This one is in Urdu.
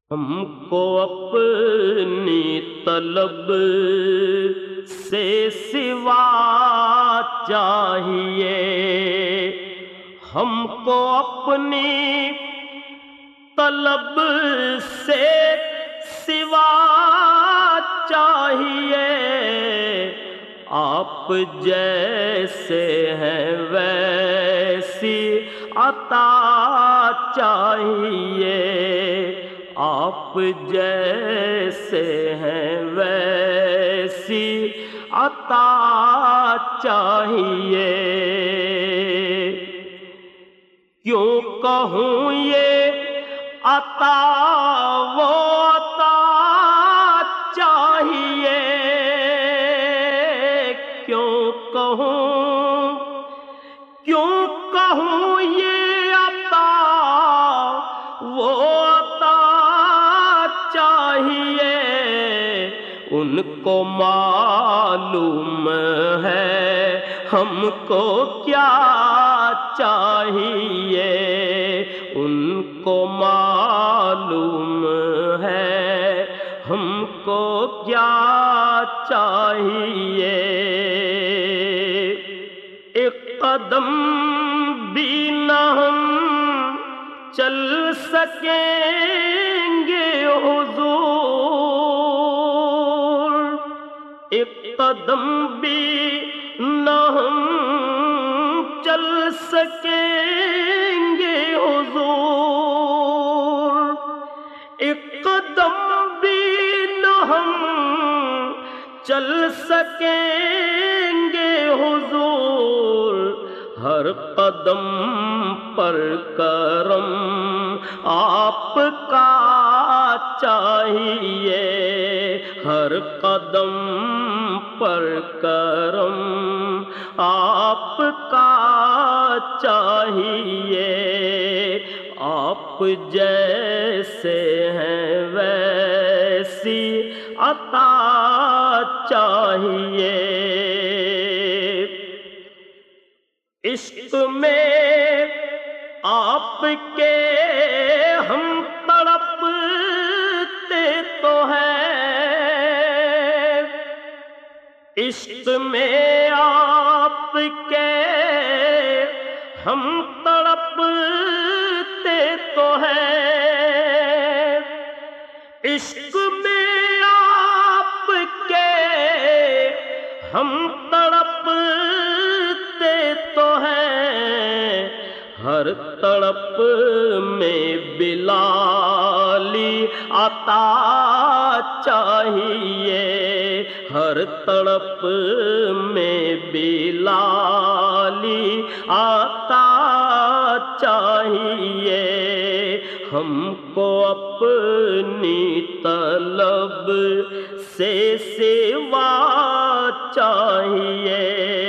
ہم کو اپنی طلب سے سوا چاہیے، ہم کو اپنی طلب سے سوا چاہیے، آپ جیسے ہیں ویسی عطا چاہیے، آپ جیسے ہیں ویسی عطا چاہیے۔ کیوں کہوں یہ عطا وہ عطا چاہیے، کیوں کہوں یہ عطا وہ عطا چاہیے، ان کو معلوم ہے ہم کو کیا چاہیے، ان کو معلوم ہے ہم کو کیا چاہیے۔ ایک قدم بھی نہ ہم چل سکیں گے حضور، ایک قدم بھی نہ ہم چل سکیں گے حضور، ایک قدم بھی نہ ہم چل سکیں گے حضور، ہر قدم پر کرم آپ کا چاہیے، ہر قدم پر کرم آپ کا چاہیے، آپ جیسے ہیں ویسی عطا چاہیے۔ عشق میں آپ کے ہم تڑپتے تو ہیں، عشق میں آپ کے ہم تڑپتے تو ہیں، عشق میں آپ کے ہم تڑپتے تو ہیں، ہر تڑپ میں بلالی عطا چاہیے، ہر تڑپ میں بلالی عطا چاہیے، ہم کو اپنی طلب سے سوا چاہیے،